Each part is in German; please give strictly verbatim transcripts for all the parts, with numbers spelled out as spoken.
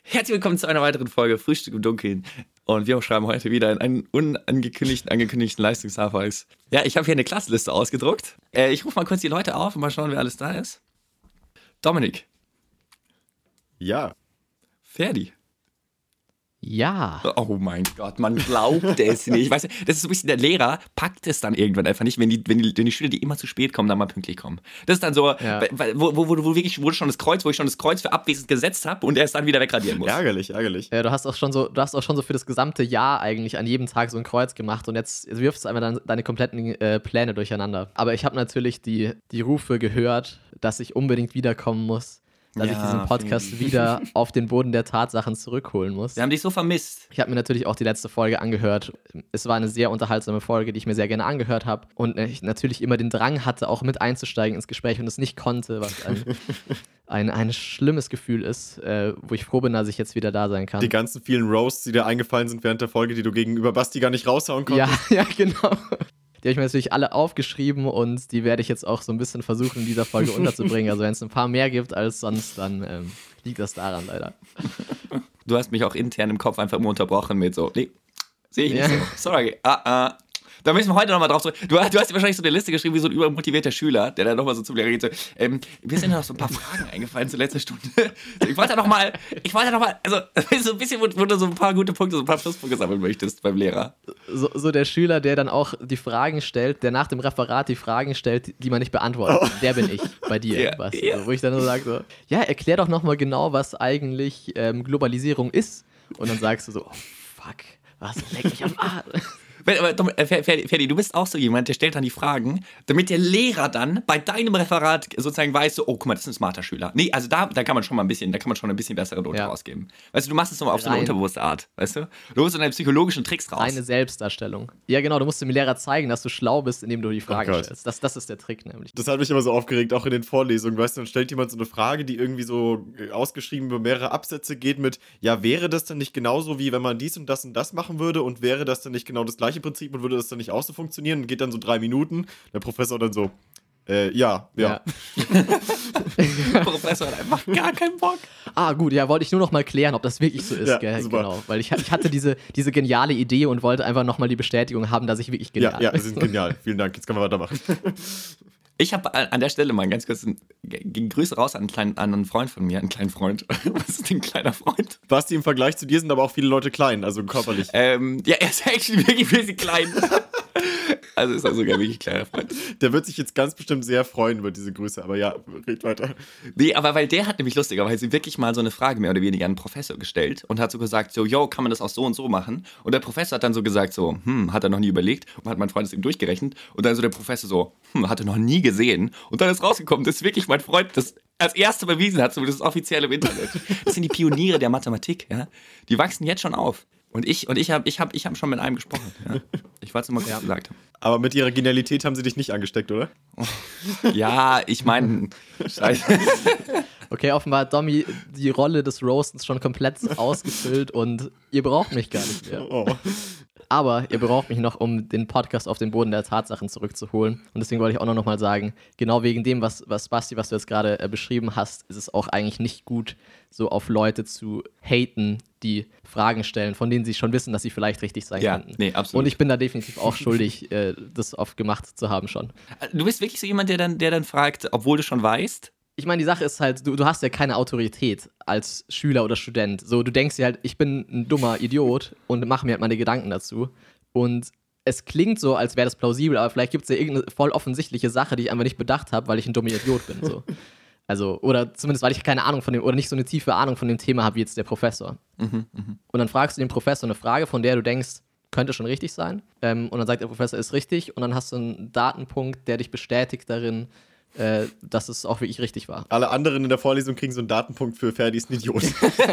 Herzlich willkommen zu einer weiteren Folge Frühstück im Dunkeln. Und wir schreiben heute wieder einen unangekündigten, angekündigten Leistungsnachweis. Ja, ich habe hier eine Klassenliste ausgedruckt. Äh, ich rufe mal kurz die Leute auf und mal schauen, wer alles da ist. Dominik. Ja. Ferdi. Ja. Oh mein Gott, man glaubt es nicht. Weißt du, das ist so ein bisschen, der Lehrer packt es dann irgendwann einfach nicht, wenn die, wenn die, wenn die Schüler, die immer zu spät kommen, dann mal pünktlich kommen. Das ist dann so, ja. wo, wo, wo, wo wirklich wo schon das Kreuz, wo ich schon das Kreuz für abwesend gesetzt habe und er es dann wieder wegradieren muss. Ärgerlich, ärgerlich. Ja, du hast auch schon so, du hast auch schon so für das gesamte Jahr eigentlich an jedem Tag so ein Kreuz gemacht und jetzt, jetzt wirfst du einfach dann deine kompletten äh, Pläne durcheinander. Aber ich habe natürlich die, die Rufe gehört, dass ich unbedingt wiederkommen muss. Dass ja, ich diesen Podcast wieder auf den Boden der Tatsachen zurückholen muss. Wir haben dich so vermisst. Ich habe mir natürlich auch die letzte Folge angehört. Es war eine sehr unterhaltsame Folge, die ich mir sehr gerne angehört habe. Und ich natürlich immer den Drang hatte, auch mit einzusteigen ins Gespräch und es nicht konnte, was ein, ein, ein schlimmes Gefühl ist, äh, wo ich froh bin, dass ich jetzt wieder da sein kann. Die ganzen vielen Roasts, die dir eingefallen sind während der Folge, die du gegenüber Basti gar nicht raushauen konntest. Ja, ja, genau. Die habe ich mir natürlich alle aufgeschrieben und die werde ich jetzt auch so ein bisschen versuchen, in dieser Folge unterzubringen. Also wenn es ein paar mehr gibt als sonst, dann ähm, liegt das daran leider. Du hast mich auch intern im Kopf einfach immer unterbrochen mit so, nee, sehe ich nicht ja. so. Sorry, ah, ah. Da müssen wir heute nochmal drauf zurück. Du, du hast dir wahrscheinlich so eine Liste geschrieben wie so ein übermotivierter Schüler, der dann nochmal so zum Lehrer geht. So, ähm, mir sind noch so ein paar Fragen eingefallen zur letzten Stunde. Ich wollte ja nochmal, ich wollte ja nochmal, also so ein bisschen, wo, wo du so ein paar gute Punkte, so ein paar Pluspunkte sammeln möchtest beim Lehrer. So, so der Schüler, der dann auch die Fragen stellt, der nach dem Referat die Fragen stellt, die man nicht beantwortet. Oh. Der bin ich bei dir, ja, Basti. Ja. Also, wo ich dann so sage, so, ja, erklär doch nochmal genau, was eigentlich ähm, Globalisierung ist. Und dann sagst du so, oh fuck, was, leck mich am Arsch. Ferdi, du bist auch so jemand, der stellt dann die Fragen, damit der Lehrer dann bei deinem Referat sozusagen weiß, so, oh, guck mal, das ist ein smarter Schüler. Nee, also da, da kann man schon mal ein bisschen, da kann man schon ein bisschen bessere Note ja. rausgeben. Weißt du, du machst es nochmal auf Rein. so eine unterbewusste Art, weißt du? Du holst so deine psychologischen Tricks raus. Eine Selbstdarstellung. Ja, genau, du musst dem Lehrer zeigen, dass du schlau bist, indem du die Fragen oh stellst. Das, das ist der Trick nämlich. Das hat mich immer so aufgeregt, auch in den Vorlesungen, weißt du, dann stellt jemand so eine Frage, die irgendwie so ausgeschrieben über mehrere Absätze geht mit, ja, wäre das denn nicht genauso, wie wenn man dies und das und das machen würde und wäre das denn nicht genau das gleiche Prinzip und würde das dann nicht auch so funktionieren und geht dann so drei Minuten. Der Professor dann so, äh, ja, ja. ja. Der Professor hat einfach gar keinen Bock. Ah, gut, ja, wollte ich nur noch mal klären, ob das wirklich so ist. Ja, gell? super. Genau, weil ich, ich hatte diese, diese geniale Idee und wollte einfach noch mal die Bestätigung haben, dass ich wirklich genial bin. Ja, ja, das ist genial. Vielen Dank, jetzt können wir weitermachen. Ich habe an der Stelle mal ganz kurz einen Grüße raus an einen, kleinen, an einen Freund von mir, einen kleinen Freund. Was ist denn ein kleiner Freund? Basti, im Vergleich zu dir sind aber auch viele Leute klein, also körperlich. Ähm, ja, er ist actually wirklich ein bisschen klein. Also ist er sogar wirklich ein kleiner Freund. Der wird sich jetzt ganz bestimmt sehr freuen über diese Grüße, aber ja, red weiter. Nee, aber weil der hat nämlich lustigerweise wirklich mal so eine Frage mehr oder weniger an einen Professor gestellt und hat so gesagt, so, yo, kann man das auch so und so machen? Und der Professor hat dann so gesagt, so, hm, hat er noch nie überlegt und hat mein Freund es ihm durchgerechnet und dann so der Professor so, hm, hat er noch nie gesehen und dann ist rausgekommen, dass wirklich mein Freund das als erste bewiesen hat, zumindest offiziell im Internet. Das sind die Pioniere der Mathematik, ja. Die wachsen jetzt schon auf. Und ich, und ich habe ich hab, ich hab schon mit einem gesprochen. Ja. Ich wollte es nur mal kurz gesagt haben. Aber mit ihrer Genialität haben sie dich nicht angesteckt, oder? Ja, ich meine, scheiße. Okay, offenbar hat Domi die Rolle des Roastens schon komplett ausgefüllt und ihr braucht mich gar nicht mehr. Oh. Aber ihr braucht mich noch, um den Podcast auf den Boden der Tatsachen zurückzuholen. Und deswegen wollte ich auch noch mal sagen, genau wegen dem, was, was Basti, was du jetzt gerade äh, beschrieben hast, ist es auch eigentlich nicht gut, so auf Leute zu haten, die Fragen stellen, von denen sie schon wissen, dass sie vielleicht richtig sein ja, könnten. Nee, absolut. Und ich bin da definitiv auch schuldig, äh, das oft gemacht zu haben schon. Du bist wirklich so jemand, der dann, der dann fragt, obwohl du schon weißt? Ich meine, die Sache ist halt, du, du hast ja keine Autorität als Schüler oder Student. So, du denkst dir halt, ich bin ein dummer Idiot und mach mir halt meine Gedanken dazu. Und es klingt so, als wäre das plausibel, aber vielleicht gibt es ja irgendeine voll offensichtliche Sache, die ich einfach nicht bedacht habe, weil ich ein dummer Idiot bin. So. Also, oder zumindest, weil ich keine Ahnung von dem, oder nicht so eine tiefe Ahnung von dem Thema habe wie jetzt der Professor. Mhm, mh. Und dann fragst du den Professor eine Frage, von der du denkst, könnte schon richtig sein. Ähm, und dann sagt der Professor, ist richtig. Und dann hast du einen Datenpunkt, der dich bestätigt darin, äh, dass es auch wirklich richtig war. Alle anderen in der Vorlesung kriegen so einen Datenpunkt für Ferdi ist ein Idiot.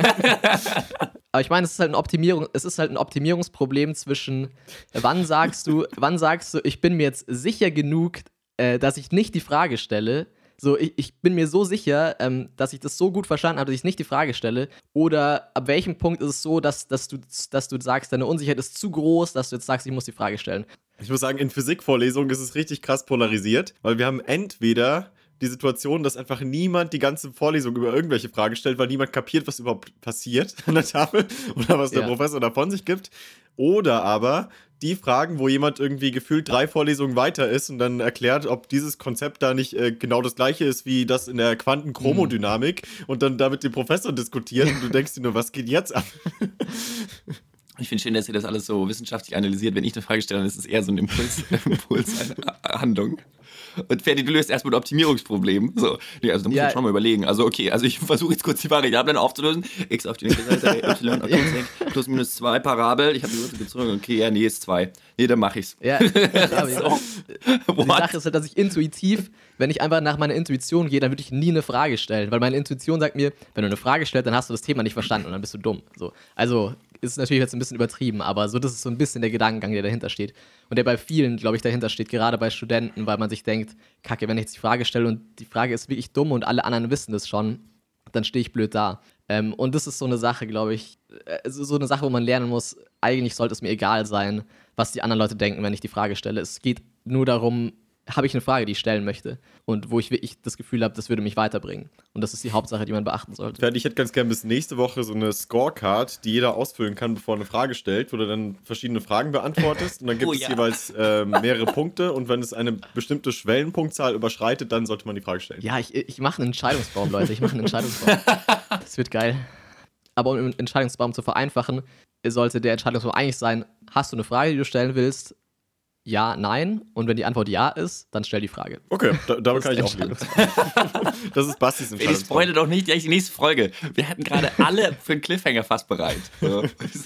Aber ich meine, es ist halt ein Optimierung, es ist halt ein Optimierungsproblem zwischen, wann sagst du, wann sagst du, ich bin mir jetzt sicher genug, äh, dass ich nicht die Frage stelle. So, ich, ich bin mir so sicher, ähm, dass ich das so gut verstanden habe, dass ich nicht die Frage stelle. Oder ab welchem Punkt ist es so, dass, dass, du, dass du sagst, deine Unsicherheit ist zu groß, dass du jetzt sagst, ich muss die Frage stellen. Ich muss sagen, in Physikvorlesungen ist es richtig krass polarisiert, weil wir haben entweder die Situation, dass einfach niemand die ganze Vorlesung über irgendwelche Fragen stellt, weil niemand kapiert, was überhaupt passiert an der Tafel oder was der Ja. Professor davon sich gibt. Oder aber die Fragen, wo jemand irgendwie gefühlt drei Vorlesungen weiter ist und dann erklärt, ob dieses Konzept da nicht äh, genau das gleiche ist wie das in der Quantenchromodynamik und dann da mit dem Professor diskutiert und du denkst dir nur, was geht jetzt ab? Ich finde schön, dass ihr das alles so wissenschaftlich analysiert. Wenn ich eine Frage stelle, dann ist es eher so ein Impuls, Impuls eine Handlung. Und Ferdi, du löst erstmal ein Optimierungsproblem. So, nee, also da muss Ja. man schon mal überlegen. Also okay, also ich versuche jetzt kurz die Variablen aufzulösen. X auf die linke Seite, Y auf die Seite, plus minus zwei Parabel. Ich habe die Wurzel gezogen. Okay, ja, nee, ist zwei. Nee, dann mache ich's. Ja, aber So. die What? Sache ist halt, dass ich intuitiv, wenn ich einfach nach meiner Intuition gehe, dann würde ich nie eine Frage stellen. Weil meine Intuition sagt mir, wenn du eine Frage stellst, dann hast du das Thema nicht verstanden und dann bist du dumm. So. Also ist natürlich jetzt ein bisschen übertrieben, aber so, das ist so ein bisschen der Gedankengang, der dahinter steht. Und der bei vielen, glaube ich, dahinter steht, gerade bei Studenten, weil man sich denkt, kacke, wenn ich jetzt die Frage stelle und die Frage ist wirklich dumm und alle anderen wissen das schon, dann stehe ich blöd da. Ähm, und das ist so eine Sache, glaube ich, äh, so eine Sache, wo man lernen muss, eigentlich sollte es mir egal sein, was die anderen Leute denken, wenn ich die Frage stelle. Es geht nur darum, habe ich eine Frage, die ich stellen möchte und wo ich wirklich das Gefühl habe, das würde mich weiterbringen. Und das ist die Hauptsache, die man beachten sollte. Ferdi, ich hätte ganz gern bis nächste Woche so eine Scorecard, die jeder ausfüllen kann, bevor er eine Frage stellt, wo du dann verschiedene Fragen beantwortest und dann gibt Oh es ja. jeweils äh, mehrere Punkte und wenn es eine bestimmte Schwellenpunktzahl überschreitet, dann sollte man die Frage stellen. Ja, ich, ich mache einen Entscheidungsbaum, Leute. Ich mache einen Entscheidungsbaum. Das wird geil. Aber um den Entscheidungsbaum zu vereinfachen, sollte der Entscheidungsbaum eigentlich sein, hast du eine Frage, die du stellen willst? Ja, nein. Und wenn die Antwort ja ist, dann stell die Frage. Okay, da, damit kann ich Das auch ist leben. Das ist Bastis Ich Entscheidungsbaum. spoilere doch nicht gleich die nächste Folge. Wir hatten gerade alle für einen Cliffhanger fast bereit. So.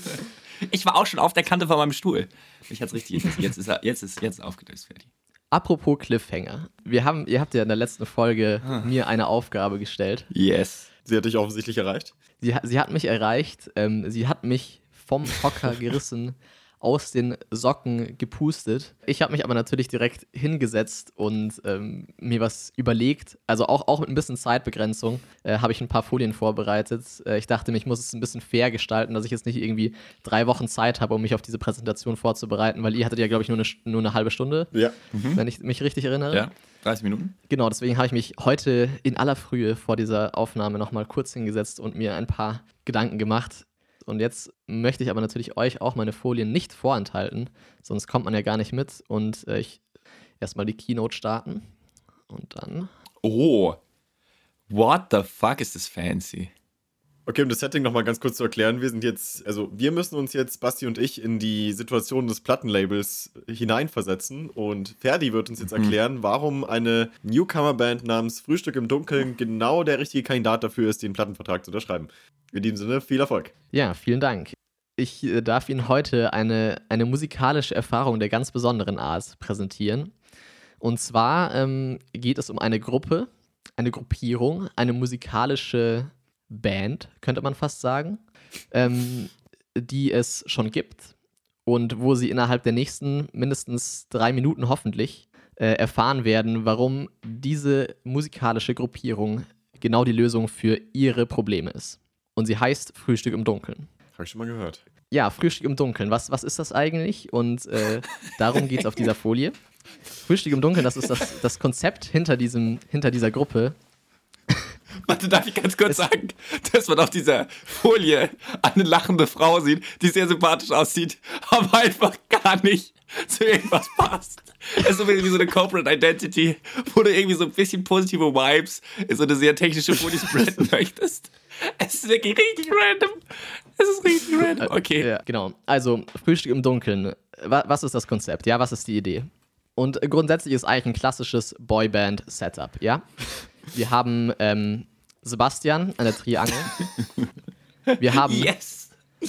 Ich war auch schon auf der Kante von meinem Stuhl. Ich hatte es richtig. Jetzt ist er, jetzt ist, jetzt ist aufgelöst, Ferdi. Apropos Cliffhanger. Wir haben, ihr habt ja in der letzten Folge mir eine Aufgabe gestellt. Yes. Sie hat dich offensichtlich erreicht. Sie, ha- sie hat mich erreicht. Ähm, sie hat mich vom Hocker gerissen, aus den Socken gepustet. Ich habe mich aber natürlich direkt hingesetzt und ähm, mir was überlegt. Also auch, auch mit ein bisschen Zeitbegrenzung äh, habe ich ein paar Folien vorbereitet. Äh, ich dachte mir, ich muss es ein bisschen fair gestalten, dass ich jetzt nicht irgendwie drei Wochen Zeit habe, um mich auf diese Präsentation vorzubereiten, weil ihr hattet ja, glaube ich, nur eine, nur eine halbe Stunde, Ja. wenn ich mich richtig erinnere. Ja, dreißig Minuten. Genau, deswegen habe ich mich heute in aller Frühe vor dieser Aufnahme nochmal kurz hingesetzt und mir ein paar Gedanken gemacht. Und jetzt möchte ich aber natürlich euch auch meine Folien nicht vorenthalten, sonst kommt man ja gar nicht mit. Und äh, ich erstmal die Keynote starten und dann. Oh. What the fuck ist das fancy? Okay, um das Setting nochmal ganz kurz zu erklären, wir sind jetzt, also wir müssen uns jetzt, Basti und ich, in die Situation des Plattenlabels hineinversetzen und Ferdi wird uns jetzt erklären, warum eine Newcomer-Band namens Frühstück im Dunkeln genau der richtige Kandidat dafür ist, den Plattenvertrag zu unterschreiben. In diesem Sinne, viel Erfolg. Ja, vielen Dank. Ich äh, darf Ihnen heute eine, eine musikalische Erfahrung der ganz besonderen Art präsentieren. Und zwar ähm, geht es um eine Gruppe, eine Gruppierung, eine musikalische Band, könnte man fast sagen, ähm, die es schon gibt und wo Sie innerhalb der nächsten mindestens drei Minuten hoffentlich äh, erfahren werden, warum diese musikalische Gruppierung genau die Lösung für Ihre Probleme ist. Und sie heißt Frühstück im Dunkeln. Habe ich schon mal gehört. Ja, Frühstück im Dunkeln. Was, was ist das eigentlich? Und äh, darum geht es auf dieser Folie. Frühstück im Dunkeln, das ist das, das Konzept hinter, diesem, hinter dieser Gruppe. Warte, darf ich ganz kurz sagen, dass man auf dieser Folie eine lachende Frau sieht, die sehr sympathisch aussieht, aber einfach gar nicht zu irgendwas passt. Es ist so wie so eine Corporate Identity, wo du irgendwie so ein bisschen positive Vibes in so eine sehr technische Folie spreaden möchtest. Es ist wirklich richtig random. Es ist richtig random. Okay. Ja, genau. Also, Frühstück im Dunkeln. Wa- Was ist das Konzept? Ja, was ist die Idee? Und grundsätzlich ist eigentlich ein klassisches Boyband-Setup, ja? Wir haben ähm, Sebastian an der Triangel. Wir haben Yes.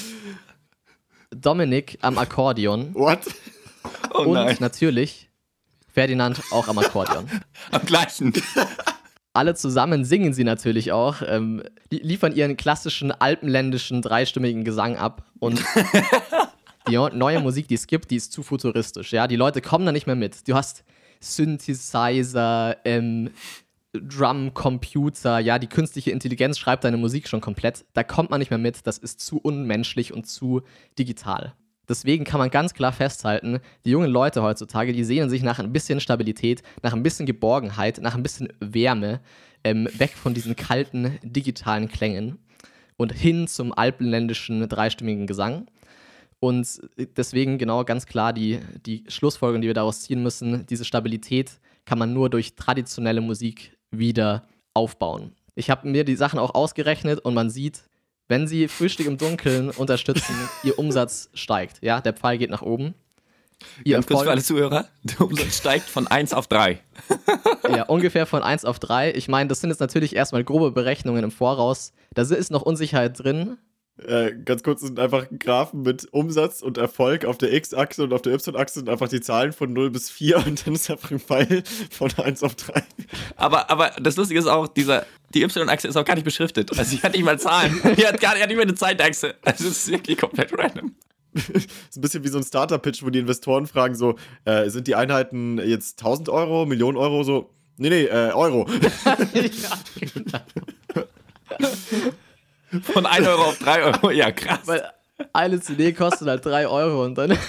Dominik am Akkordeon. What? Oh und nein. natürlich Ferdinand auch am Akkordeon. Am gleichen. Alle zusammen singen sie natürlich auch, ähm, li- liefern ihren klassischen alpenländischen dreistimmigen Gesang ab und die neu- neue Musik, die es gibt, die ist zu futuristisch, ja, die Leute kommen da nicht mehr mit. Du hast Synthesizer, ähm, Drum, Computer, ja, die künstliche Intelligenz schreibt deine Musik schon komplett, da kommt man nicht mehr mit, das ist zu unmenschlich und zu digital. Deswegen kann man ganz klar festhalten, die jungen Leute heutzutage, die sehnen sich nach ein bisschen Stabilität, nach ein bisschen Geborgenheit, nach ein bisschen Wärme, ähm, weg von diesen kalten digitalen Klängen und hin zum alpenländischen dreistimmigen Gesang. Und deswegen genau ganz klar die, die Schlussfolgerung, die wir daraus ziehen müssen, diese Stabilität kann man nur durch traditionelle Musik wieder aufbauen. Ich habe mir die Sachen auch ausgerechnet und man sieht, wenn Sie Frühstück im Dunkeln unterstützen, Ihr Umsatz steigt. Ja, der Pfeil geht nach oben. Ihr Ganz kurz für alle Zuhörer, der Umsatz steigt von eins auf drei. Ja, ungefähr von eins auf drei. Ich meine, das sind jetzt natürlich erstmal grobe Berechnungen im Voraus. Da ist noch Unsicherheit drin. Äh, ganz kurz, sind einfach Graphen mit Umsatz und Erfolg auf der X-Achse und auf der Y-Achse sind einfach die Zahlen von null bis vier und dann ist einfach ein Pfeil von eins auf drei. Aber, aber das Lustige ist auch, dieser, die Y-Achse ist auch gar nicht beschriftet. Also sie hat nicht mal Zahlen. Die hat, gar, die hat nicht mal eine Zeitachse. Also es ist wirklich komplett random. Das ist ein bisschen wie so ein Starter-Pitch, wo die Investoren fragen so, äh, sind die Einheiten jetzt tausend Euro, Millionen Euro, so, nee, nee, äh, Euro. Ja, genau. Von ein Euro auf drei Euro, ja krass. Weil eine C D kostet halt drei Euro und dann...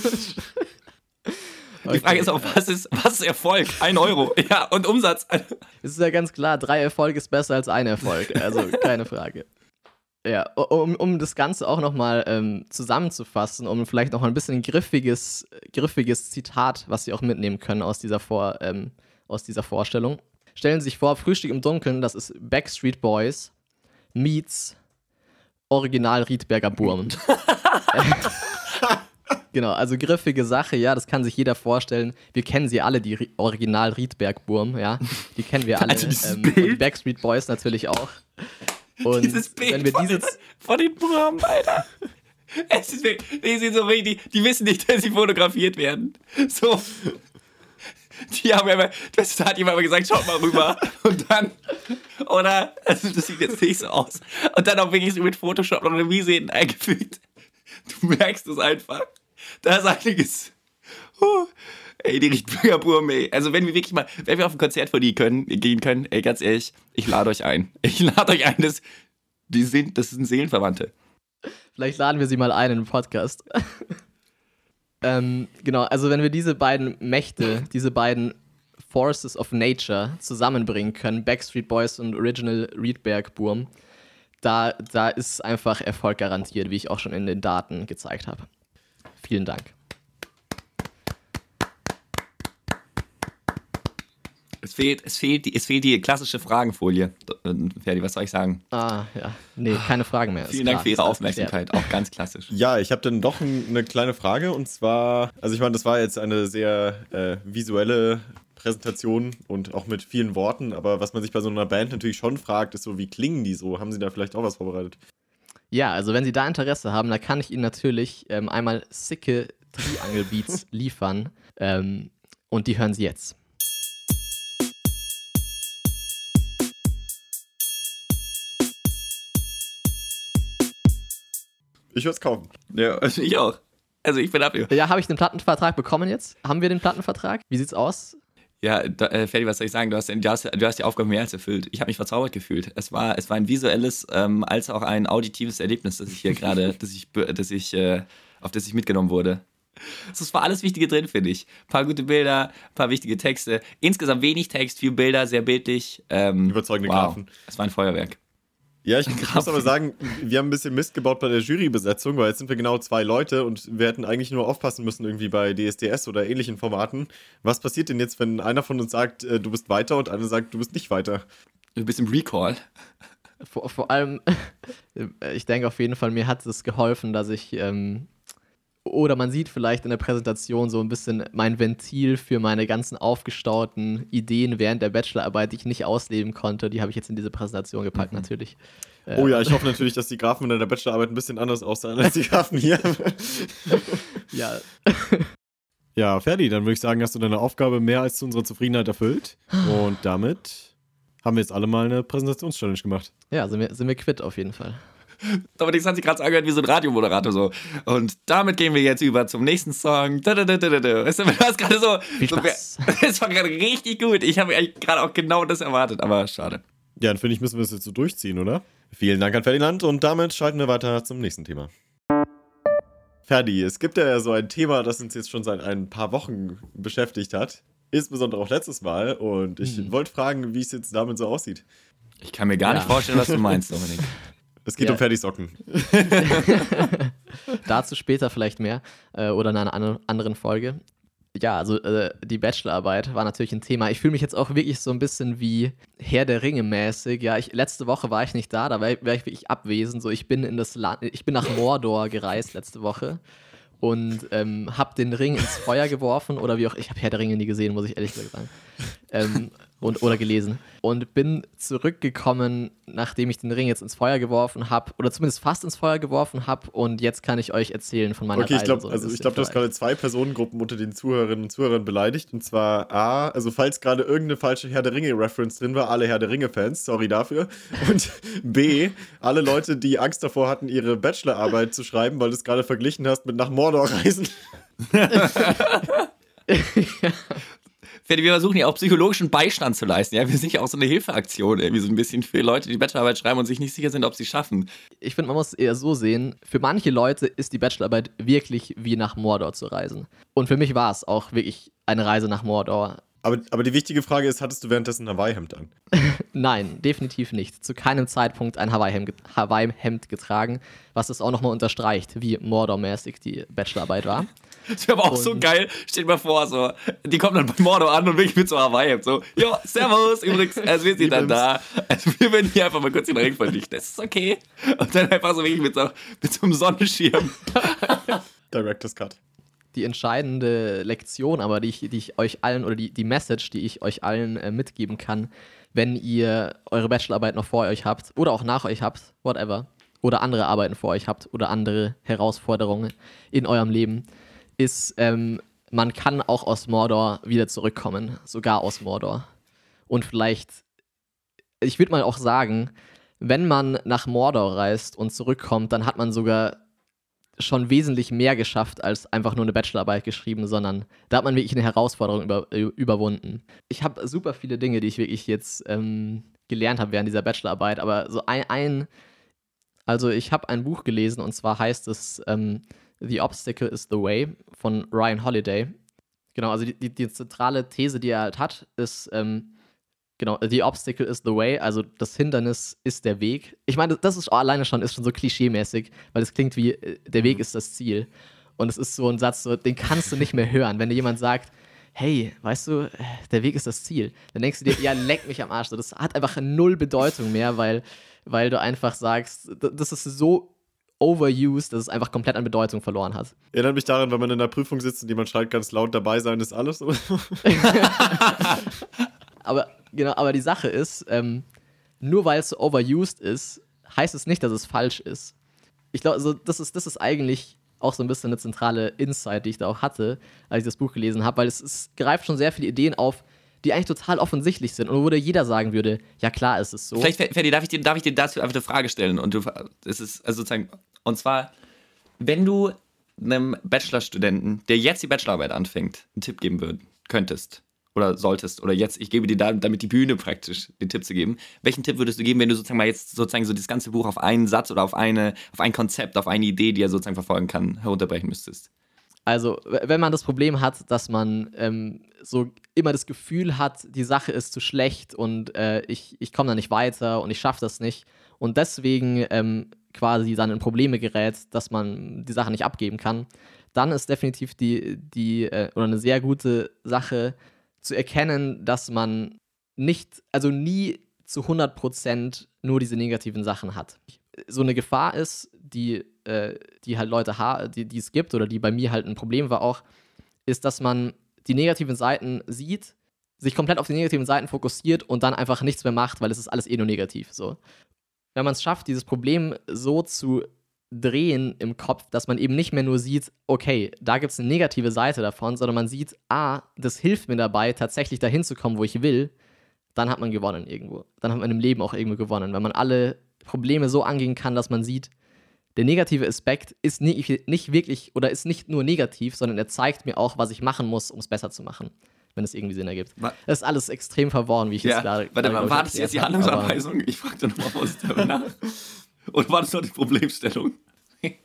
Die Frage ist auch, was ist, was ist Erfolg? Ein Euro, ja, und Umsatz. Es ist ja ganz klar, drei Erfolg ist besser als ein Erfolg, also keine Frage. Ja, um, um das Ganze auch nochmal ähm, zusammenzufassen, um vielleicht noch ein bisschen ein griffiges, griffiges Zitat, was Sie auch mitnehmen können aus dieser, Vor, ähm, aus dieser Vorstellung. Stellen Sie sich vor, Frühstück im Dunkeln, das ist Backstreet Boys meets Original Riedberger Burm. Genau, also griffige Sache, ja, das kann sich jeder vorstellen. Wir kennen sie alle, die Original Riedberg Burm, ja, die kennen wir alle. Also ähm, und die Backstreet Boys natürlich auch. Und dieses Bild wenn wir von, diese den, von den Burm, Alter. Es ist, die sind so richtig, die wissen nicht, dass sie fotografiert werden. So. Die haben ja immer, das hat jemand immer gesagt, schaut mal rüber. Und dann, oder, also das sieht jetzt nicht so aus. Und dann auch wirklich so mit Photoshop noch eine Wiese hinten eingefügt. Du merkst es einfach. Da ist einiges. Oh, ey, die Riedberger Burm, ey. Also wenn wir wirklich mal, wenn wir auf ein Konzert von die können, gehen können, ey, ganz ehrlich, ich lade euch ein. Ich lade euch ein, das, die sind, das sind Seelenverwandte. Vielleicht laden wir sie mal ein in den Podcast. Ähm, genau, also wenn wir diese beiden Mächte, diese beiden Forces of Nature zusammenbringen können, Backstreet Boys und Original Riedberg Burm, da, da ist einfach Erfolg garantiert, wie ich auch schon in den Daten gezeigt habe. Vielen Dank. Es fehlt, es fehlt, die, es fehlt die klassische Fragenfolie. Ferdi, was soll ich sagen? Ah, ja. Nee, keine Fragen mehr. Vielen Dank für Ihre Aufmerksamkeit. Auch ganz klassisch. Ja, ich habe dann doch ein, eine kleine Frage und zwar, also ich meine, das war jetzt eine sehr äh, visuelle Präsentation und auch mit vielen Worten, aber was man sich bei so einer Band natürlich schon fragt, ist so, wie klingen die so? Haben Sie da vielleicht auch was vorbereitet? Ja, also wenn Sie da Interesse haben, dann kann ich Ihnen natürlich ähm, einmal sicke Triangle-Beats liefern ähm, und die hören Sie jetzt. Ich würde es kaufen. Ja, also ich auch. Also ich bin dafür. Ja, habe ich den Plattenvertrag bekommen jetzt? Haben wir den Plattenvertrag? Wie sieht's aus? Ja, da, äh, Ferdi, was soll ich sagen? Du hast, du hast, du hast die Aufgabe mehr als erfüllt. Ich habe mich verzaubert gefühlt. Es war, es war ein visuelles, ähm, als auch ein auditives Erlebnis, das ich hier gerade, dass ich, dass ich, äh, auf das ich mitgenommen wurde. Es war alles Wichtige drin, finde ich. Ein paar gute Bilder, ein paar wichtige Texte. Insgesamt wenig Text, viel Bilder, sehr bildlich. Ähm, Überzeugende wow. Graphen. Es war ein Feuerwerk. Ja, ich, ich muss aber sagen, wir haben ein bisschen Mist gebaut bei der Jurybesetzung, weil jetzt sind wir genau zwei Leute und wir hätten eigentlich nur aufpassen müssen irgendwie bei D S D S oder ähnlichen Formaten. Was passiert denn jetzt, wenn einer von uns sagt, äh, du bist weiter und einer sagt, du bist nicht weiter? Ein bisschen Recall. Vor, vor allem, ich denke auf jeden Fall, mir hat es geholfen, dass ich, ähm, oder man sieht vielleicht in der Präsentation so ein bisschen mein Ventil für meine ganzen aufgestauten Ideen während der Bachelorarbeit, die ich nicht ausleben konnte. Die habe ich jetzt in diese Präsentation gepackt, mhm. natürlich. Oh ja, ich hoffe natürlich, dass die Graphen in deiner Bachelorarbeit ein bisschen anders aussahen als die Graphen hier. Ja. Ja, Ferdi, dann würde ich sagen, hast du deine Aufgabe mehr als zu unserer Zufriedenheit erfüllt. Und damit haben wir jetzt alle mal eine Präsentationschallenge gemacht. Ja, sind wir, sind wir quitt auf jeden Fall. Aber das hat sich gerade so angehört wie so ein Radiomoderator so. Und damit gehen wir jetzt über zum nächsten Song. Da, da, da, da, da. Weißt du, das ist gerade so, Viel so. Spaß. Das war gerade richtig gut. Ich habe eigentlich gerade auch genau das erwartet, aber schade. Ja, dann finde ich, müssen wir das jetzt so durchziehen, oder? Vielen Dank an Ferdinand und damit schalten wir weiter zum nächsten Thema. Ferdi, es gibt ja so ein Thema, das uns jetzt schon seit ein paar Wochen beschäftigt hat. Insbesondere auch letztes Mal. Und ich hm. wollte fragen, wie es jetzt damit so aussieht. Ich kann mir gar ja. nicht vorstellen, was du meinst, Dominik. Es geht ja. um Ferdis Socken. Dazu später vielleicht mehr äh, oder in einer anderen Folge. Ja, also äh, die Bachelorarbeit war natürlich ein Thema. Ich fühle mich jetzt auch wirklich so ein bisschen wie Herr der Ringe mäßig. Ja, ich, letzte Woche war ich nicht da, da war ich, war ich wirklich abwesend. So, ich bin in das Land, ich bin nach Mordor gereist letzte Woche und ähm, habe den Ring ins Feuer geworfen oder wie auch, ich habe Herr der Ringe nie gesehen, muss ich ehrlich sagen. Ähm, und, oder gelesen. Und bin zurückgekommen, nachdem ich den Ring jetzt ins Feuer geworfen habe, oder zumindest fast ins Feuer geworfen habe. Und jetzt kann ich euch erzählen von meiner okay, Reise. Okay, ich glaube, so also ich glaube, du hast gerade zwei Personengruppen unter den Zuhörerinnen und Zuhörern beleidigt. Und zwar A, also falls gerade irgendeine falsche Herr der Ringe-Reference drin war, alle Herr der Ringe-Fans, sorry dafür. Und B, alle Leute, die Angst davor hatten, ihre Bachelorarbeit zu schreiben, weil du es gerade verglichen hast mit nach Mordor reisen. ja. Wir versuchen ja auch psychologischen Beistand zu leisten. Ja, wir sind ja auch so eine Hilfeaktion, irgendwie so ein bisschen für Leute, die Bachelorarbeit schreiben und sich nicht sicher sind, ob sie es schaffen. Ich finde, man muss es eher so sehen, für manche Leute ist die Bachelorarbeit wirklich wie nach Mordor zu reisen. Und für mich war es auch wirklich eine Reise nach Mordor. Aber, aber die wichtige Frage ist, hattest du währenddessen ein Hawaii-Hemd an? Nein, definitiv nicht. Zu keinem Zeitpunkt ein Hawaii-Hemd, Hawaii-Hemd getragen, was es auch nochmal unterstreicht, wie Mordor-mäßig die Bachelorarbeit war. Das wäre aber auch und so geil. Stell dir mal vor, so, die kommen dann bei Mordor an und wirklich mit so Hawaii-Hemd. So, jo, servus, übrigens, also wir sind dann da. Also wir würden hier einfach mal kurz den Ring verdichten. Das ist okay. Und dann einfach so wirklich mit so, mit so einem Sonnenschirm. Director's Cut. Die entscheidende Lektion, aber die ich, die ich euch allen, oder die, die Message, die ich euch allen äh, mitgeben kann, wenn ihr eure Bachelorarbeit noch vor euch habt oder auch nach euch habt, whatever, oder andere Arbeiten vor euch habt oder andere Herausforderungen in eurem Leben, ist, ähm, man kann auch aus Mordor wieder zurückkommen, sogar aus Mordor. Und vielleicht, ich würde mal auch sagen, wenn man nach Mordor reist und zurückkommt, dann hat man sogar schon wesentlich mehr geschafft, als einfach nur eine Bachelorarbeit geschrieben, sondern da hat man wirklich eine Herausforderung über, überwunden. Ich habe super viele Dinge, die ich wirklich jetzt ähm, gelernt habe während dieser Bachelorarbeit, aber so ein, ein also ich habe ein Buch gelesen und zwar heißt es ähm, The Obstacle is the Way von Ryan Holiday. Genau, also die, die, die zentrale These, die er halt hat, ist, ähm, genau, The Obstacle is the Way, also das Hindernis ist der Weg. Ich meine, das ist alleine schon, ist schon so klischee-mäßig, weil es klingt wie, der Weg ist das Ziel. Und es ist so ein Satz, so, den kannst du nicht mehr hören. Wenn dir jemand sagt, hey, weißt du, der Weg ist das Ziel, dann denkst du dir, ja, leck mich am Arsch. Das hat einfach null Bedeutung mehr, weil, weil du einfach sagst, das ist so overused, dass es einfach komplett an Bedeutung verloren hat. Erinnert mich daran, wenn man in der Prüfung sitzt und jemand schreit ganz laut, dabei sein ist alles. aber, genau, aber die Sache ist, ähm, nur weil es so overused ist, heißt es nicht, dass es falsch ist. Ich glaube, also das ist, das ist eigentlich auch so ein bisschen eine zentrale Insight, die ich da auch hatte, als ich das Buch gelesen habe, weil es, es greift schon sehr viele Ideen auf, die eigentlich total offensichtlich sind und wo dir jeder sagen würde, ja klar ist es so. Vielleicht, Ferdi, darf ich dir, darf ich dir dazu einfach eine Frage stellen? Und du, es ist also sozusagen, und zwar, wenn du einem Bachelorstudenten, der jetzt die Bachelorarbeit anfängt, einen Tipp geben würd, könntest oder solltest, oder jetzt, ich gebe dir da, damit die Bühne praktisch, den Tipp zu geben, welchen Tipp würdest du geben, wenn du sozusagen mal jetzt sozusagen so das ganze Buch auf einen Satz oder auf eine, auf ein Konzept, auf eine Idee, die er sozusagen verfolgen kann, herunterbrechen müsstest? Also, wenn man das Problem hat, dass man ähm, so immer das Gefühl hat, die Sache ist zu schlecht und äh, ich, ich komme da nicht weiter und ich schaffe das nicht und deswegen ähm, quasi dann in Probleme gerät, dass man die Sache nicht abgeben kann, dann ist definitiv die, die äh, oder eine sehr gute Sache zu erkennen, dass man nicht, also nie zu hundert Prozent nur diese negativen Sachen hat. So eine Gefahr ist, die, äh, die halt Leute ha- die, die es gibt oder die bei mir halt ein Problem war auch, ist, dass man die negativen Seiten sieht, sich komplett auf die negativen Seiten fokussiert und dann einfach nichts mehr macht, weil es ist alles eh nur negativ. So. Wenn man es schafft, dieses Problem so zu drehen im Kopf, dass man eben nicht mehr nur sieht, okay, da gibt es eine negative Seite davon, sondern man sieht, ah, das hilft mir dabei, tatsächlich dahin zu kommen, wo ich will, dann hat man gewonnen irgendwo. Dann hat man im Leben auch irgendwo gewonnen, wenn man alle Probleme so angehen kann, dass man sieht, der negative Aspekt ist nie, nicht wirklich oder ist nicht nur negativ, sondern er zeigt mir auch, was ich machen muss, um es besser zu machen, wenn es irgendwie Sinn ergibt. Was? Das ist alles extrem verworren, wie ich ja, jetzt gerade... Warte mal, war das jetzt die Handlungsanweisung? Ich fragte nochmal vorsichtshalber nach. Und war das noch die Problemstellung?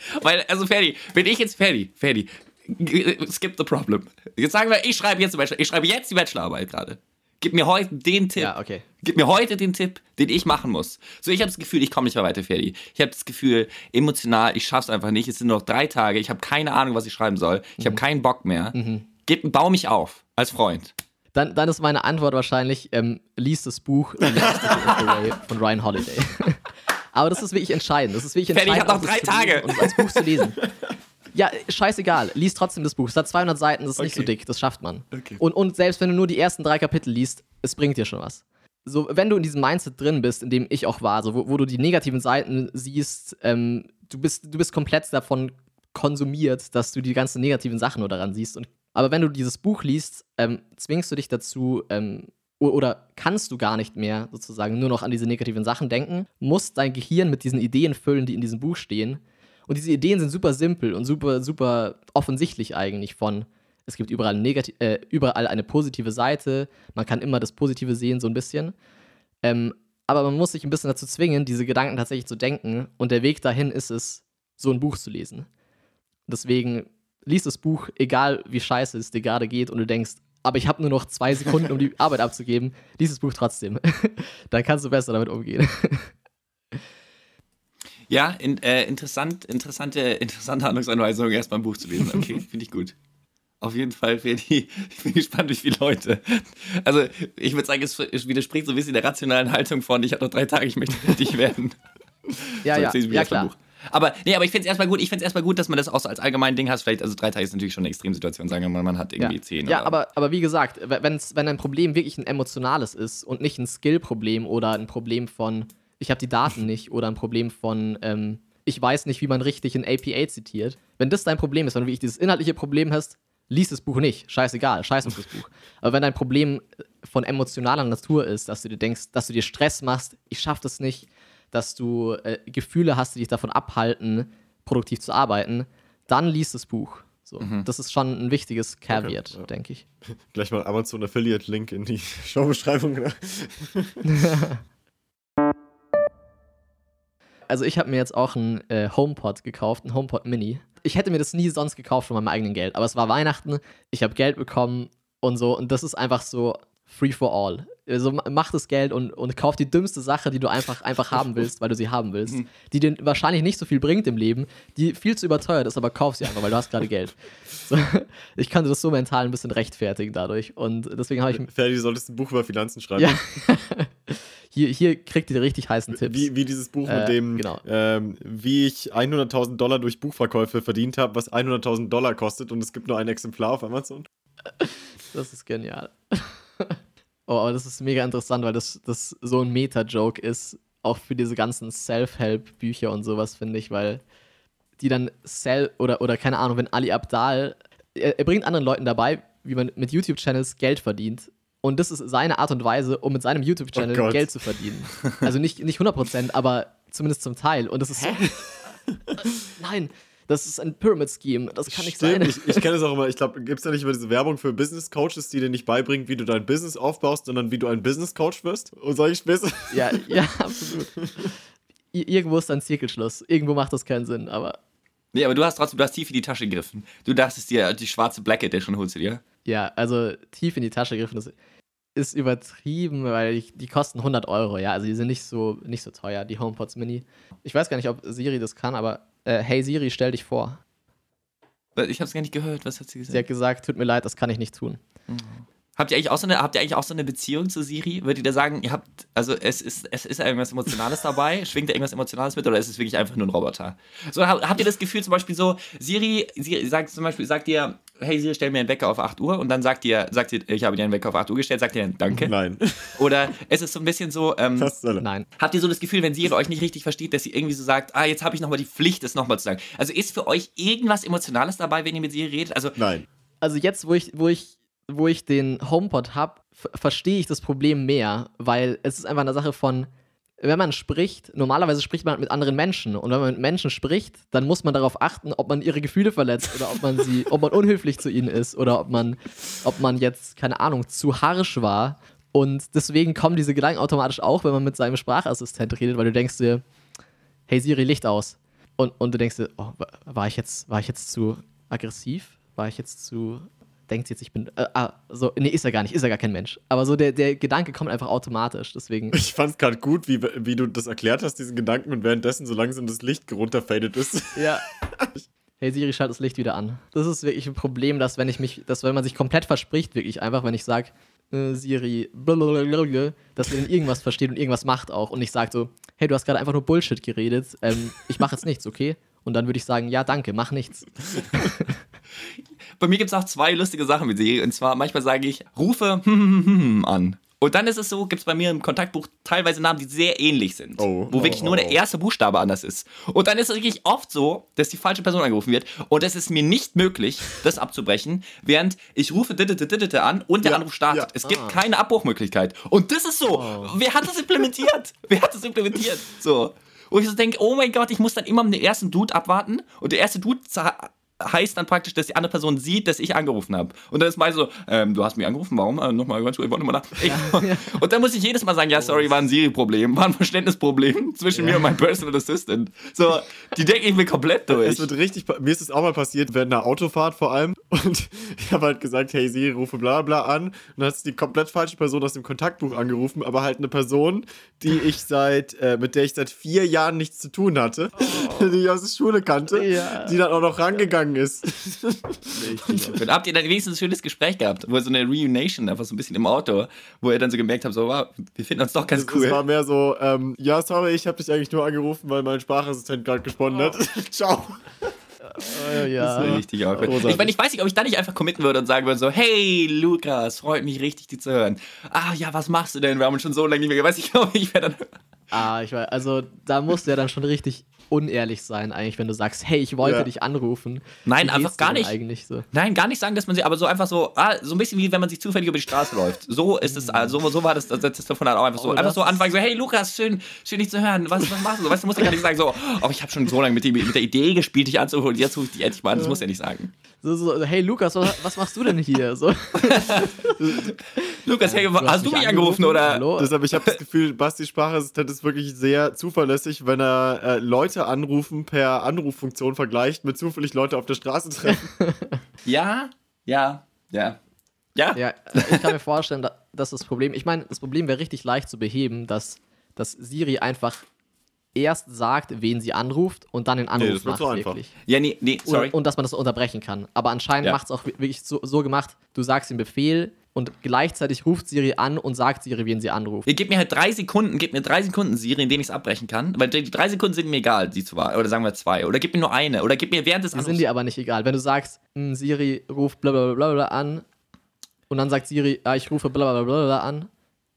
Weil, also Ferdi, bin ich jetzt Ferdi, Ferdi, skip the problem. Jetzt sagen wir, ich schreibe jetzt, ich schreibe jetzt die Bachelorarbeit gerade. Gib mir heute den Tipp. Ja, okay. Gib mir heute den Tipp, den ich machen muss. So, ich habe das Gefühl, ich komme nicht mehr weiter, Ferdi. Ich habe das Gefühl, emotional, ich schaff's einfach nicht. Es sind nur noch drei Tage. Ich habe keine Ahnung, was ich schreiben soll. Ich mhm. habe keinen Bock mehr. Mhm. Gib, bau mich auf als Freund. Dann, dann ist meine Antwort wahrscheinlich, ähm, lies das Buch von Ryan Holiday. Aber das ist wirklich entscheidend. Das ist wirklich Ferdi, entscheidend. Ich habe noch drei Tage. Und als Buch zu lesen. Ja, scheißegal. Lies trotzdem das Buch. Es hat zweihundert Seiten, das ist okay. Nicht so dick. Das schafft man. Okay. Und, und selbst wenn du nur die ersten drei Kapitel liest, es bringt dir schon was. So, wenn du in diesem Mindset drin bist, in dem ich auch war, so, wo, wo du die negativen Seiten siehst, ähm, du bist, du bist komplett davon konsumiert, dass du die ganzen negativen Sachen nur daran siehst. Und, aber wenn du dieses Buch liest, ähm, zwingst du dich dazu, ähm, oder kannst du gar nicht mehr sozusagen nur noch an diese negativen Sachen denken, musst dein Gehirn mit diesen Ideen füllen, die in diesem Buch stehen. Und diese Ideen sind super simpel und super, super offensichtlich eigentlich von, es gibt überall, negati- äh, überall eine positive Seite, man kann immer das Positive sehen, so ein bisschen. Ähm, aber man muss sich ein bisschen dazu zwingen, diese Gedanken tatsächlich zu denken. Und der Weg dahin ist es, so ein Buch zu lesen. Deswegen lies das Buch, egal wie scheiße es dir gerade geht und du denkst, aber ich habe nur noch zwei Sekunden, um die Arbeit abzugeben, lies das Buch trotzdem. Dann kannst du besser damit umgehen. Ja, in, äh, interessant, interessante, interessante Handlungsanweisung, erstmal ein Buch zu lesen. Okay, finde ich gut. Auf jeden Fall, Ferdi, ich bin gespannt, wie viele Leute. Also, ich würde sagen, es widerspricht so ein bisschen der rationalen Haltung von, ich habe noch drei Tage, ich möchte fertig werden. Ja, so, ja, ja, klar. Buch. Aber, nee, aber ich finde es erstmal gut, ich finde es erstmal gut, dass man das auch so als allgemein Ding hat. Vielleicht, also drei Tage ist natürlich schon eine Extremsituation, sagen wir mal, man hat irgendwie ja. zehn. Ja, oder aber, aber wie gesagt, wenn's, wenn ein Problem wirklich ein emotionales ist und nicht ein Skill-Problem oder ein Problem von, ich habe die Daten nicht oder ein Problem von, ähm, ich weiß nicht, wie man richtig ein A P A zitiert. Wenn das dein Problem ist, wenn du wirklich dieses inhaltliche Problem hast, lies das Buch nicht. Scheißegal, scheiß auf das Buch. Aber wenn dein Problem von emotionaler Natur ist, dass du dir denkst, dass du dir Stress machst, ich schaff das nicht, dass du äh, Gefühle hast, die dich davon abhalten, produktiv zu arbeiten, dann lies das Buch. So, mhm. Das ist schon ein wichtiges Caveat, okay, ja. denke ich. Gleich mal Amazon Affiliate-Link in die Showbeschreibung. Also ich habe mir jetzt auch einen äh, HomePod gekauft, einen HomePod Mini. Ich hätte mir das nie sonst gekauft von meinem eigenen Geld, aber es war Weihnachten, ich habe Geld bekommen und so und das ist einfach so free for all. Also mach das Geld und, und kauf die dümmste Sache, die du einfach, einfach haben willst, weil du sie haben willst, die dir wahrscheinlich nicht so viel bringt im Leben, die viel zu überteuert ist, aber kauf sie einfach, weil du hast gerade Geld. So, ich konnte das so mental ein bisschen rechtfertigen dadurch und deswegen habe ich... Ferdi, du solltest ein Buch über Finanzen schreiben. Ja. Hier, hier kriegt ihr die richtig heißen Tipps. Wie, wie dieses Buch äh, mit dem, genau. ähm, wie ich hunderttausend Dollar durch Buchverkäufe verdient habe, was hunderttausend Dollar kostet und es gibt nur ein Exemplar auf Amazon. Das ist genial. Oh, aber das ist mega interessant, weil das, das so ein Meta-Joke ist, auch für diese ganzen Self-Help-Bücher und sowas, finde ich, weil die dann Self- oder, oder keine Ahnung, wenn Ali Abdaal, er, er bringt anderen Leuten dabei, wie man mit YouTube-Channels Geld verdient. Und das ist seine Art und Weise, um mit seinem YouTube-Channel oh Geld zu verdienen. Also nicht, nicht hundert Prozent, aber zumindest zum Teil. Und das ist so. Nein, das ist ein Pyramid-Scheme. Das kann nicht Stimmt, sein. Ich, ich kenne es auch immer. Ich glaube, gibt es ja nicht immer diese Werbung für Business-Coaches, die dir nicht beibringen, wie du dein Business aufbaust, sondern wie du ein Business-Coach wirst? Und solche Späße? Ja, ja, absolut. Irgendwo ist ein Zirkelschluss. Irgendwo macht das keinen Sinn, aber. Nee, aber du hast trotzdem, du hast tief in die Tasche gegriffen. Du dachtest dir, die schwarze Black Edition holst du dir. Ja, also tief in die Tasche gegriffen, das ist übertrieben, weil ich, die kosten hundert Euro, ja, also die sind nicht so, nicht so teuer, die HomePods Mini. Ich weiß gar nicht, ob Siri das kann, aber äh, hey Siri, stell dich vor. Ich hab's gar nicht gehört, was hat sie gesagt? Sie hat gesagt, tut mir leid, das kann ich nicht tun. Mhm. Habt ihr eigentlich auch so eine, habt ihr eigentlich auch so eine Beziehung zu Siri? Würdet ihr da sagen, ihr habt, also es ist, es ist irgendwas Emotionales dabei? Schwingt da irgendwas Emotionales mit oder ist es wirklich einfach nur ein Roboter? So, habt ihr das Gefühl zum Beispiel so, Siri, Siri sagt zum Beispiel, sagt ihr, hey Siri, stell mir einen Wecker auf acht Uhr und dann sagt ihr, sagt ihr, ich habe dir einen Wecker auf acht Uhr gestellt, sagt ihr dann Danke? Nein. Oder ist es so ein bisschen so, ähm, Nein. Habt ihr so das Gefühl, wenn Siri euch nicht richtig versteht, dass sie irgendwie so sagt, ah, jetzt habe ich nochmal die Pflicht, das nochmal zu sagen. Also ist für euch irgendwas Emotionales dabei, wenn ihr mit Siri redet? Also, Nein. Also jetzt, wo ich, wo ich, wo ich den HomePod habe, f- verstehe ich das Problem mehr, weil es ist einfach eine Sache von, wenn man spricht, normalerweise spricht man mit anderen Menschen und wenn man mit Menschen spricht, dann muss man darauf achten, ob man ihre Gefühle verletzt oder ob man sie, ob man unhöflich zu ihnen ist oder ob man, ob man jetzt, keine Ahnung, zu harsch war und deswegen kommen diese Gedanken automatisch auch, wenn man mit seinem Sprachassistent redet, weil du denkst dir, hey Siri, Licht aus. Und, und du denkst dir, oh, war ich jetzt, war ich jetzt zu aggressiv? War ich jetzt zu. Denkt jetzt, ich bin. Äh, ah, so, nee, ist er gar nicht, ist er gar kein Mensch. Aber so der, der Gedanke kommt einfach automatisch, deswegen. Ich fand's gerade gut, wie, wie du das erklärt hast, diesen Gedanken, und währenddessen so langsam das Licht runterfadet ist. Ja. Hey Siri, schalt das Licht wieder an. Das ist wirklich ein Problem, dass wenn ich mich, dass wenn man sich komplett verspricht, wirklich einfach, wenn ich sage, äh, Siri, blablabla, dass er dann irgendwas versteht und irgendwas macht auch und ich sage so, hey, du hast gerade einfach nur Bullshit geredet, ähm, ich mache jetzt nichts, okay? Und dann würde ich sagen, ja, danke, mach nichts. Bei mir gibt es auch zwei lustige Sachen mit Siri. Und zwar manchmal sage ich, rufe an. Und dann ist es so, gibt es bei mir im Kontaktbuch teilweise Namen, die sehr ähnlich sind. Oh, wo oh, wirklich oh, nur der erste Buchstabe anders ist. Und dann ist es wirklich oft so, dass die falsche Person angerufen wird. Und es ist mir nicht möglich, das abzubrechen, während ich rufe ditte an und der Ja, Anruf startet. ja. Es gibt Ah. keine Abbruchmöglichkeit. Und das ist so. Oh. Wer hat das implementiert? Wer hat das implementiert? So. Wo ich so denke, oh mein Gott, ich muss dann immer den ersten Dude abwarten. Und der erste Dude heißt dann praktisch, dass die andere Person sieht, dass ich angerufen habe. Und dann ist mal so, ähm, du hast mich angerufen, warum? Äh, nochmal ganz kurz, ich wollte nochmal nach. Ich, und dann muss ich jedes Mal sagen, ja, sorry, war ein Siri-Problem, war ein Verständnisproblem zwischen Ja. mir und meinem Personal Assistant. So, die denken, ich bin komplett durch. Es wird richtig, mir ist es auch mal passiert, während einer Autofahrt vor allem. Und ich habe halt gesagt, hey Siri, rufe bla bla an. Und dann hat es die komplett falsche Person aus dem Kontaktbuch angerufen, aber halt eine Person, die ich seit, äh, mit der ich seit vier Jahren nichts zu tun hatte, oh. die ich aus der Schule kannte, Ja. die dann auch noch rangegangen ist. Und habt ihr dann wenigstens ein schönes Gespräch gehabt, wo so eine Reunation, einfach so ein bisschen im Auto, wo ihr dann so gemerkt habt, so, wow, wir finden uns doch ganz Das, cool. das war mehr so, ähm, ja, sorry, ich habe dich eigentlich nur angerufen, weil mein Sprachassistent gerade gesponnen hat. Ciao. Äh, ja. Das ist richtig awkward. Großartig. Ich meine, ich weiß nicht, ob ich da nicht einfach committen würde und sagen würde so, hey, Lukas, freut mich richtig, dich zu hören. Ah, ja, was machst du denn? Wir haben uns schon so lange nicht mehr geweißt. Ich glaube, ich wäre dann... Ah, ich weiß, also da musst du ja dann schon richtig unehrlich sein, eigentlich, wenn du sagst, hey, ich wollte Ja. dich anrufen. Nein, Wie einfach geht's dir gar denn nicht. Eigentlich so? Nein, gar nicht sagen, dass man sie, aber so einfach so, ah, so ein bisschen wie wenn man sich zufällig über die Straße läuft. So ist es, also, so war das, das, das Telefonat auch einfach so. Oh, einfach das so anfangen, so, hey Lukas, schön, schön dich zu hören. Was, was machst du? So, weißt du, musst ja gar nicht sagen, so, oh, ich habe schon so lange mit, die, mit der Idee gespielt, dich anzurufen und jetzt rufe ich dich endlich mal an. Das musst du ja nicht sagen. So, so, hey Lukas, was, was machst du denn hier? So. Lukas, hey, Du hast hast du mich mich angerufen oder? Hallo? Deshalb, ich habe das Gefühl, Bastis Sprachassistent ist wirklich sehr zuverlässig, wenn er äh, Leute anrufen per Anruffunktion vergleicht mit zufällig Leute auf der Straße treffen. Ja, ja, ja. Ja, Ja, ich kann mir vorstellen, da- dass das Problem, ich meine, das Problem wäre richtig leicht zu beheben, dass, dass Siri einfach erst sagt, wen sie anruft und dann den Anruf das wird macht, so einfach. wirklich. ja, nee, nee, sorry. Und, und dass man das unterbrechen kann. Aber anscheinend Ja. macht es auch wirklich so, so gemacht, du sagst den Befehl und gleichzeitig ruft Siri an und sagt Siri, wen sie anruft. Ihr gebt mir halt drei Sekunden, gebt mir drei Sekunden, Siri, in denen ich es abbrechen kann. Weil die drei Sekunden sind mir egal, die zu war. Oder sagen wir zwei. Oder gib mir nur eine. Oder gib mir während des Die Anrufs. sind dir aber nicht egal. Wenn du sagst, hm, Siri ruft blablabla bla bla bla an und dann sagt Siri, ah, ich rufe blablabla bla bla bla an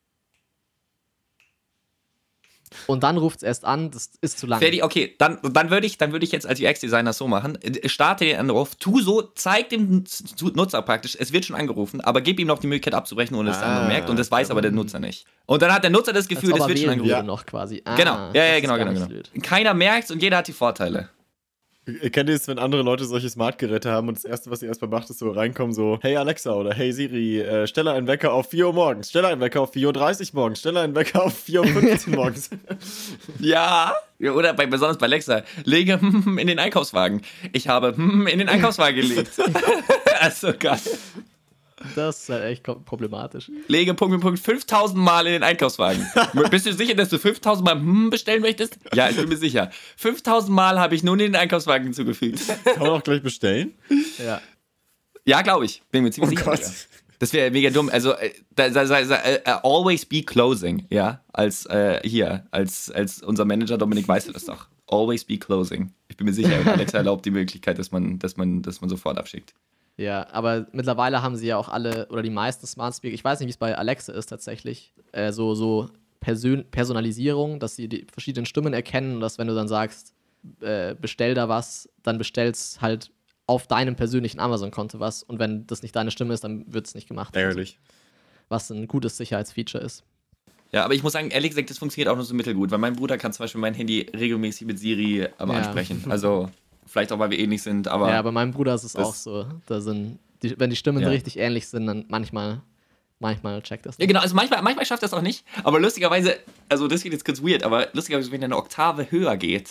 und dann ruft es erst an, das ist zu lang. Fertig, okay, dann, dann würde ich, dann würd ich jetzt als U X-Designer so machen. Starte den Anruf, tu so, zeig dem Nutzer praktisch, es wird schon angerufen, aber gib ihm noch die Möglichkeit abzubrechen, ohne dass der andere Ah, merkt. Und das weiß aber der Nutzer nicht. Und dann hat der Nutzer das Gefühl, Als das ob er wird schon wählen angerufen. würde noch quasi. Ah, Genau, ja, das ja, ist genau, gar genau, nicht genau. blöd. Keiner merkt's und jeder hat die Vorteile. Ihr kennt es, wenn andere Leute solche Smartgeräte haben und das Erste, was ihr erstmal macht, ist so reinkommen, so, hey Alexa oder hey Siri, äh, stelle einen Wecker auf vier Uhr morgens, stelle einen Wecker auf vier Uhr dreißig morgens, stelle einen Wecker auf vier Uhr fünfzehn morgens. Ja. Ja, oder bei, besonders bei Alexa, lege in den Einkaufswagen. Ich habe in den Einkaufswagen gelegt. Also geil. Das ist halt echt ko- problematisch. Lege Punkt, Punkt, Punkt fünftausend Mal in den Einkaufswagen. Bist du sicher, dass du fünftausend Mal hm bestellen möchtest? Ja, ich bin mir sicher. fünftausend Mal habe ich nun in den Einkaufswagen hinzugefügt. Kann man auch gleich bestellen? Ja. Ja, glaube ich. Bin mir ziemlich Oh sicher. Gott. sogar. Das wäre mega dumm. Also, äh, da, da, da, da, äh, always be closing, ja, als äh, hier, als, als unser Manager Dominik weiß das doch. Always be closing. Ich bin mir sicher, Alexa erlaubt die Möglichkeit, dass man, dass man, dass man sofort abschickt. Ja, aber mittlerweile haben sie ja auch alle, oder die meisten Smart Speaker, ich weiß nicht, wie es bei Alexa ist tatsächlich, äh, so, so Persön Personalisierung, dass sie die verschiedenen Stimmen erkennen und dass wenn du dann sagst, äh, bestell da was, dann bestellst halt auf deinem persönlichen Amazon-Konto was und wenn das nicht deine Stimme ist, dann wird es nicht gemacht. Ärgerlich. Was ein gutes Sicherheitsfeature ist. Ja, aber ich muss sagen, ehrlich gesagt, das funktioniert auch nur so mittelgut, weil mein Bruder kann zum Beispiel mein Handy regelmäßig mit Siri ähm, Ja. ansprechen. Also, vielleicht auch, weil wir ähnlich sind, aber. Ja, bei meinem Bruder ist es das- auch so. Da sind, die, wenn die Stimmen Ja. richtig ähnlich sind, dann manchmal, manchmal checkt das Ja, genau, also manchmal, manchmal schafft das auch nicht, aber lustigerweise, also das geht jetzt kurz weird, aber lustigerweise, wenn er eine Oktave höher geht,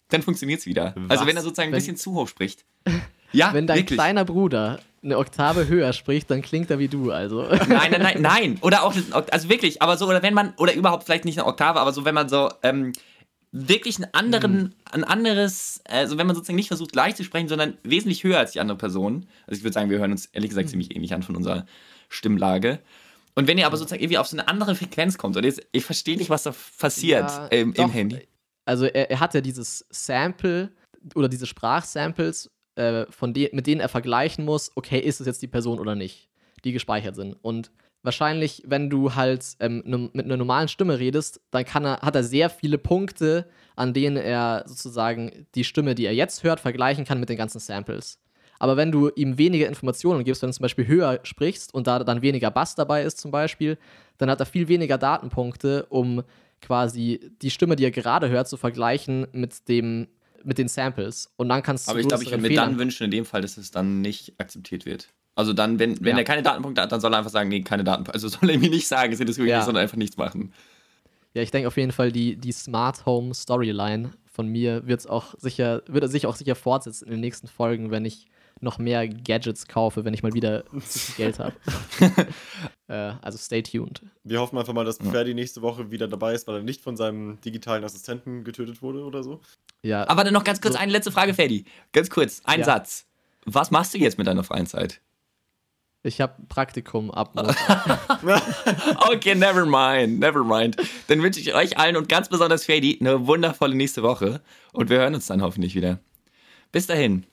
dann funktioniert es wieder. Was? Also wenn er sozusagen ein Wenn- bisschen zu hoch spricht. Ja, Wenn dein wirklich. kleiner Bruder eine Oktave höher spricht, dann klingt er wie du, also. Nein, nein, nein, nein. Oder auch, also wirklich, aber so, oder wenn man, oder überhaupt vielleicht nicht eine Oktave, aber so, wenn man so, ähm, wirklich einen anderen, ein anderes, also wenn man sozusagen nicht versucht leicht zu sprechen, sondern wesentlich höher als die andere Person. Also ich würde sagen, wir hören uns ehrlich gesagt ziemlich ähnlich an von unserer Stimmlage. Und wenn ihr aber sozusagen irgendwie auf so eine andere Frequenz kommt, oder jetzt, ich verstehe nicht, was da passiert Ja, ähm, im doch. Handy. Also er, er hat ja dieses Sample oder diese Sprachsamples, äh, von de- mit denen er vergleichen muss, okay, ist es jetzt die Person oder nicht, die gespeichert sind. Und wahrscheinlich, wenn du halt ähm, ne, mit einer normalen Stimme redest, dann kann er, hat er sehr viele Punkte, an denen er sozusagen die Stimme, die er jetzt hört, vergleichen kann mit den ganzen Samples. Aber wenn du ihm weniger Informationen gibst, wenn du zum Beispiel höher sprichst und da dann weniger Bass dabei ist zum Beispiel, dann hat er viel weniger Datenpunkte, um quasi die Stimme, die er gerade hört, zu vergleichen mit dem mit den Samples. Und dann kannst du Aber ich glaube, ich würde mir Fehlern- dann wünschen, in dem Fall, dass es dann nicht akzeptiert wird. Also dann, wenn, wenn Ja. er keine Datenpunkte hat, dann soll er einfach sagen, nee, keine Datenpunkte. Also soll er mir nicht sagen, es interessiert mich Ja. nicht, sondern einfach nichts machen. Ja, ich denke auf jeden Fall, die, die Smart Home Storyline von mir wird's auch sicher, wird er sich auch sicher fortsetzen in den nächsten Folgen, wenn ich noch mehr Gadgets kaufe, wenn ich mal wieder zu viel Geld habe. äh, also stay tuned. Wir hoffen einfach mal, dass Ferdi nächste Woche wieder dabei ist, weil er nicht von seinem digitalen Assistenten getötet wurde oder so. Ja, Aber dann noch ganz kurz So. eine letzte Frage, Ferdi. Ganz kurz, ein Ja. Satz. Was machst du jetzt mit deiner freien Zeit? ich habe Praktikum ab Montag. Okay, never mind, never mind. Dann wünsche ich euch allen und ganz besonders Ferdi eine wundervolle nächste Woche und wir hören uns dann hoffentlich wieder. Bis dahin.